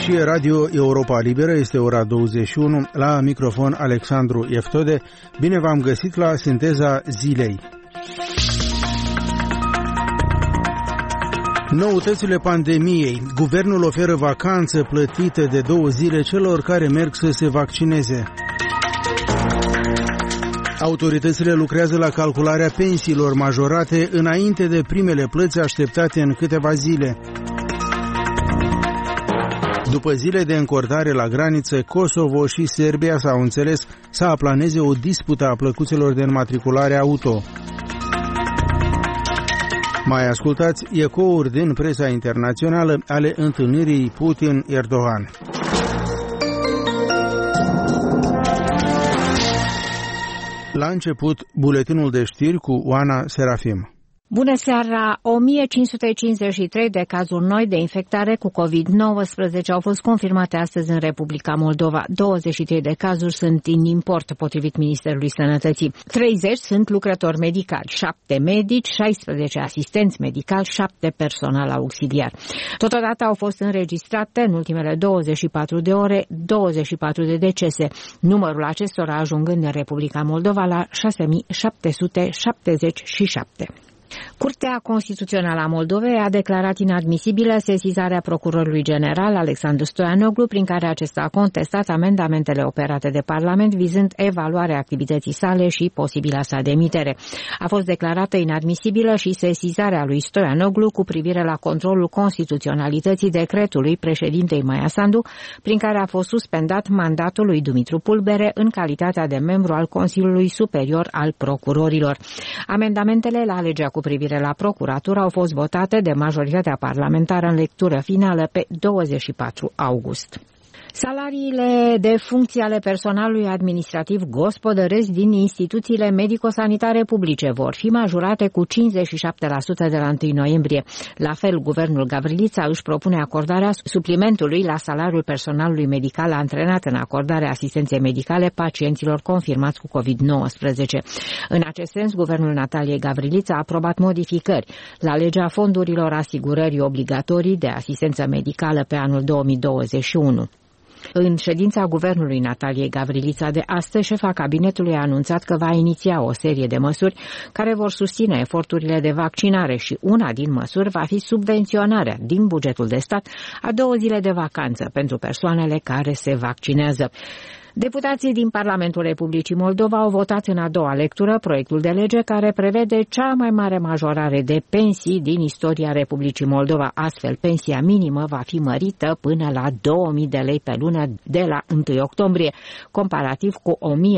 Aici e Radio Europa Liberă, este ora 21, la microfon Alexandru Eftode. Bine v-am găsit la Sinteza Zilei. Noutățile pandemiei. Guvernul oferă vacanță plătită de 2 zile celor care merg să se vaccineze. Autoritățile lucrează la calcularea pensiilor majorate înainte de primele plăți așteptate în câteva zile. După zile de încordare la graniță, Kosovo și Serbia s-au înțeles să aplaneze o dispută a plăcuțelor de înmatriculare auto. Mai ascultați ecouri din presa internațională ale întâlnirii Putin-Erdogan. La început, buletinul de știri cu Oana Serafim. Bună seara! 1553 de cazuri noi de infectare cu COVID-19 au fost confirmate astăzi în Republica Moldova. 23 de cazuri sunt în import, potrivit Ministerului Sănătății. 30 sunt lucrători medicali, 7 medici, 16 asistenți medicali, 7 personal auxiliar. Totodată au fost înregistrate în ultimele 24 de ore 24 de decese, numărul acestora ajungând în Republica Moldova la 6777. Curtea Constituțională a Moldovei a declarat inadmisibilă sesizarea procurorului general Alexandru Stoianoglu, prin care acesta a contestat amendamentele operate de Parlament vizând evaluarea activității sale și posibila sa demitere. A fost declarată inadmisibilă și sesizarea lui Stoianoglu cu privire la controlul constituționalității decretului președintei Maia Sandu, prin care a fost suspendat mandatul lui Dumitru Pulbere în calitatea de membru al Consiliului Superior al Procurorilor. Amendamentele la legea cu privire la procuratură au fost votate de majoritatea parlamentară în lectură finală pe 24 august. Salariile de funcții ale personalului administrativ gospodăresc din instituțiile medico-sanitare publice vor fi majorate cu 57% de la 1 noiembrie. La fel, guvernul Gavrilița își propune acordarea suplimentului la salariul personalului medical antrenat în acordarea asistenței medicale pacienților confirmați cu COVID-19. În acest sens, guvernul Nataliei Gavrilița a aprobat modificări la legea fondurilor asigurării obligatorii de asistență medicală pe anul 2021. În ședința guvernului Nataliei Gavrilița de astăzi, șefa cabinetului a anunțat că va iniția o serie de măsuri care vor susține eforturile de vaccinare și una din măsuri va fi subvenționarea din bugetul de stat a 2 zile de vacanță pentru persoanele care se vaccinează. Deputații din Parlamentul Republicii Moldova au votat în a doua lectură proiectul de lege care prevede cea mai mare majorare de pensii din istoria Republicii Moldova. Astfel, pensia minimă va fi mărită până la 2000 de lei pe lună de la 1 octombrie, comparativ cu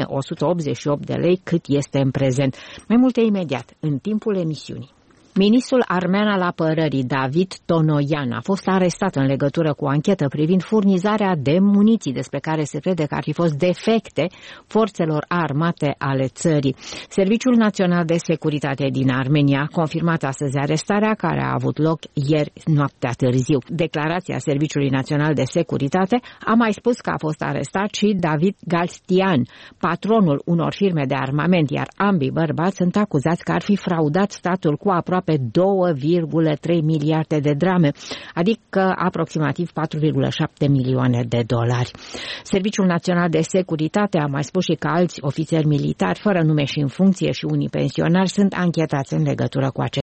1188 de lei cât este în prezent. Mai multe imediat, în timpul emisiunii. Ministrul armean al apărării, David Tonoian, a fost arestat în legătură cu o anchetă privind furnizarea de muniții despre care se crede că ar fi fost defecte forțelor armate ale țării. Serviciul Național de Securitate din Armenia a confirmat astăzi arestarea care a avut loc ieri noaptea târziu. Declarația Serviciului Național de Securitate a mai spus că a fost arestat și David Galstian, patronul unor firme de armament, iar ambii bărbați sunt acuzați că ar fi fraudat statul cu aproape 2,3 miliarde de drame, adică aproximativ 4,7 milioane de dolari. Serviciul Național de Securitate a mai spus și că alți ofițeri militari, fără nume și în funcție și unii pensionari, sunt anchetați în legătură cu acest